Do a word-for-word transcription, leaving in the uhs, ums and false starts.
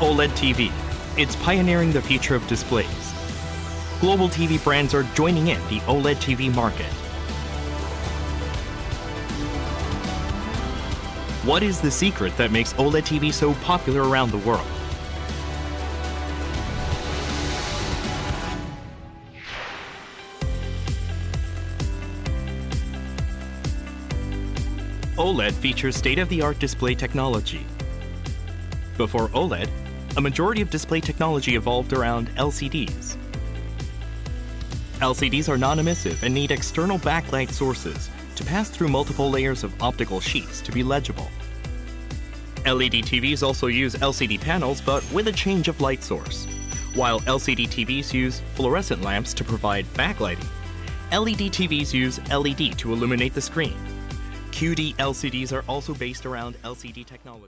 OLED T V. It's pioneering the future of displays. Global T V brands are joining in the OLED T V market. What is the secret that makes OLED T V so popular around the world? OLED features state-of-the-art display technology. Before OLED, a majority of display technology evolved around L C Ds. L C Ds are non-emissive and need external backlight sources to pass through multiple layers of optical sheets to be legible. L E D T Vs also use L C D panels, but with a change of light source. While L C D T Vs use fluorescent lamps to provide backlighting, L E D T Vs use L E D to illuminate the screen. Q D L C Ds are also based around L C D technology.